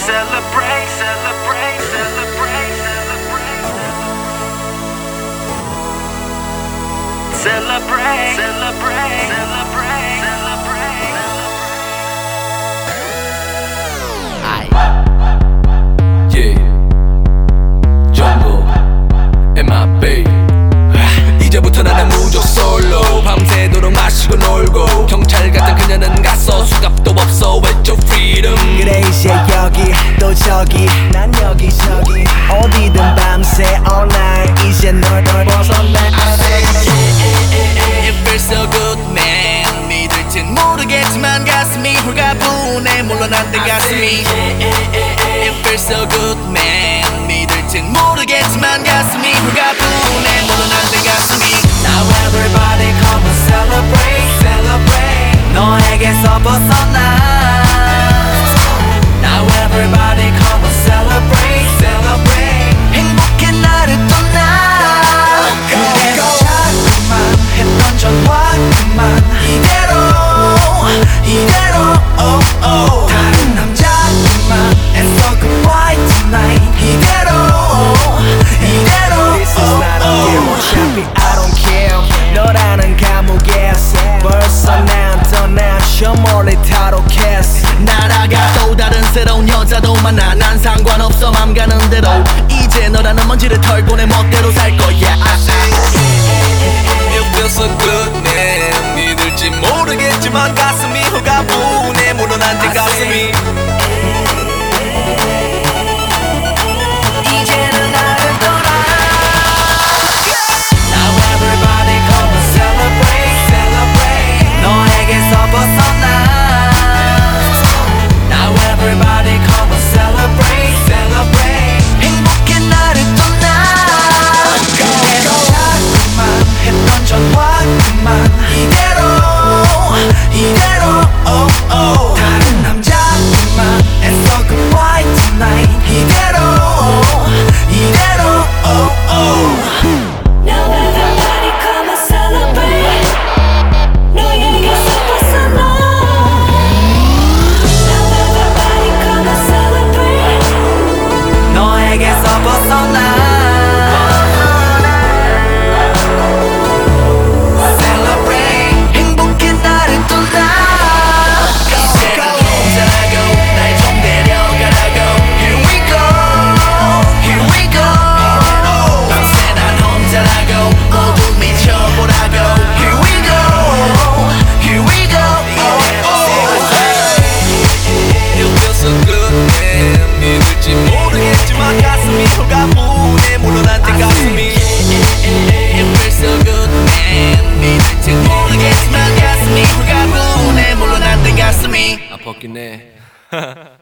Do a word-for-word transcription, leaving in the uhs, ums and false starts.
celebrate, celebrate, celebrate, celebrate, celebrate, celebrate, celebrate, celebrate. Aye. Yeah. Jungle and my baby. 이제부터 나는 무조 솔로. 밤새도록 마시고 놀고. 경찰 같은 그녀는 갔어. 수갑도 없어. 왼쪽 freedom. 그래 이제 여기 또 저기 난 여기저기 어디든 밤새 all night 이제 널 널 벗어나. It feels so good man. 믿을진 모르겠지만 가슴이 홀가분해. 물러난 내 가슴이 It feels so good man. 믿을진 모르겠지만 가슴이 홀가분해. 물러난 내 가슴이 Now everybody come and celebrate, celebrate 너에게서 벗어나. Now everybody come and celebrate, celebrate 행복해 나를 떠나. 그대로 자꾸만 했던 전화 그만 이대로 이대로 oh oh 다른 남자들만 애써 goodbye tonight 이대로 이대로 This is not a game 어차피 I don't care 너라는 감옥에서 벌써 난 떠나셔 몰래 탈옥했어. 날아가 또 다른 새로운 여자도 만나. 난 상관없어 맘 가는 대로. 이제 너라는 먼지를 털고 내 멋대로 살 거야. It feels so good man. 믿을지 모르겠지만 가슴이 홀가분해. 물러난 내 가슴이 이제는 나를 떠나. Now everybody come and celebrate, celebrate 너에게서 벗어나. Now everybody come and celebrate, celebrate 행복해 나를 떠나. 그대로 자꾸만 했던 전화 그만 이대로 이대로 oh oh 다른 남자들만 애써 goodbye tonight 이대로 이대로 oh oh Now everybody come and celebrate 너에게서 벗어나. Now everybody come and celebrate 너에게서 벗어나. Celebrate 행복해 나를 떠나. 이제는 혼자라고 날 좀 데려가라고. Here we go, here we go. 밤새 난 혼자라고 모두 미쳐보라고. Here we go, here we go. Oh, oh. It feels so good man. 믿을지 모르겠지만 가슴이 홀가분해. 물러난 내 가슴이 It feels so good man. 믿을지 모르겠지만 가슴이 홀가분해. 물러난 내 가슴이 아 벗긴 해